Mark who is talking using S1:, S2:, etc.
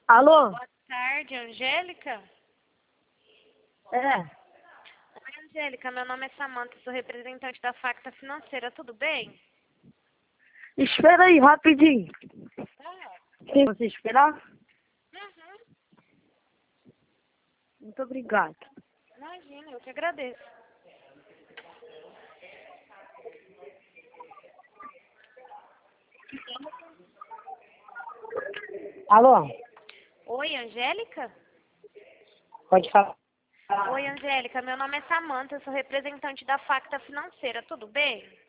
S1: Alô?
S2: Boa tarde, Angélica.
S1: É.
S2: Oi, Angélica, meu nome é Samanta, sou representante da Facta Financeira, tudo bem?
S1: Espera aí, rapidinho.
S2: Tá.
S1: Tem você esperar?
S2: Uhum.
S1: Muito obrigado.
S2: Imagina, eu que agradeço.
S1: Alô?
S2: Oi, Angélica?
S1: Pode falar.
S2: Oi, Angélica, meu nome é Samanta, sou representante da Facta Financeira, tudo bem?